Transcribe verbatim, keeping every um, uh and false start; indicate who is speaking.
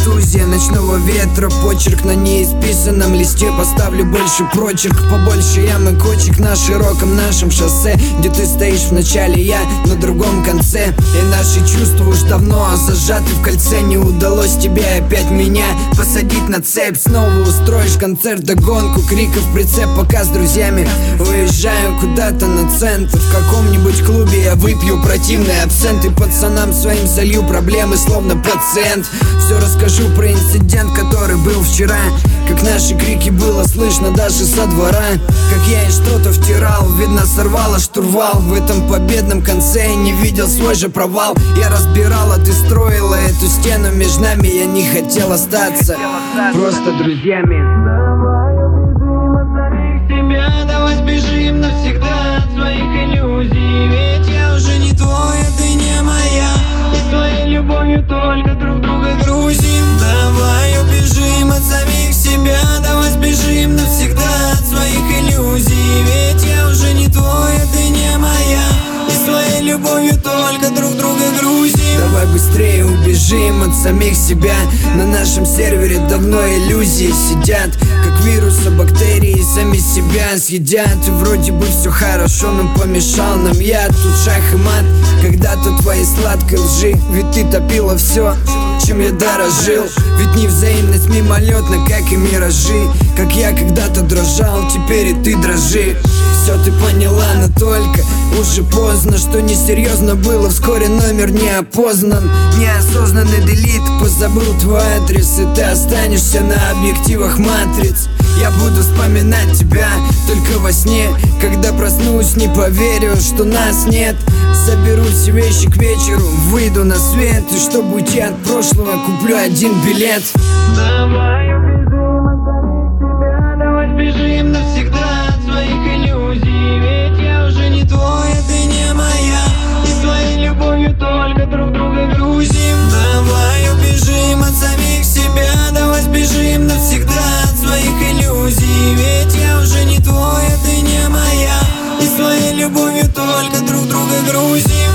Speaker 1: контузия ночного ветра. Почерк на неисписанном листе. Поставлю больше прочерк, побольше ямы, кочек на широком нашем шоссе, где ты стоишь в начале, я на другом конце. И наши чувства уж давно зажаты в кольце. Не удалось тебе опять меня посадить на цепь. Снова устроишь концерт, догонку, криков, прицеп. Пока с друзьями уезжаю куда-то на центр. В каком-нибудь клубе я выпью противный абсент и пацанам своим солью проблемы, словно пациент. Все расскажу про инцидент, который был вчера. Как наши крики было слышно даже со двора. Как я ей что-то втирал, видно сорвала штурвал. В этом победном конце я не видел свой же провал. Я разбирала, ты строила эту стену между нами. Я не хотел остаться просто друзьями.
Speaker 2: Давай убежим от самих себя, давай сбежим навсегда от своих иллюзий. Ведь я уже не твой, а ты не моя, и своей любовью только друг друга грузим. Давай убежим от самих себя, давай сбежим навсегда от своих иллюзий. Ведь я уже не твой, а ты не моя, и своей любовью только друг друга грузим.
Speaker 1: Давай быстрее убежим от самих себя. На нашем сервере давно иллюзии сидят, как вирусы, бактерии сами себя съедят. И вроде бы все хорошо, но помешал нам яд. Тут шах и мат, когда-то твоей сладкой лжи. Ведь ты топила все, чем я дорожил. Ведь невзаимность мимолетна, как и миражи. Как я когда-то дрожал, теперь и ты дрожи. Все ты поняла, но только уже поздно. Что несерьезно было, вскоре номер не опознан. Неосознанный делит, позабыл твой адрес, и ты останешься на объективах матриц. Я буду вспоминать тебя только во сне. Когда проснусь, не поверю, что нас нет. Соберу все вещи к вечеру, выйду на свет. И чтобы уйти от прошлого, куплю один билет.
Speaker 2: Давай убежим от самих себя, давай сбежим навсегда от своих иллюзий. Ведь я уже не твой, а ты не моя, и своей любовью только друг друга грузим. Давай убежим от самих себя, давай сбежим навсегда от своих иллюзий. Ведь я уже не твой, а ты не моя, и своей любовью только друг друга грузим.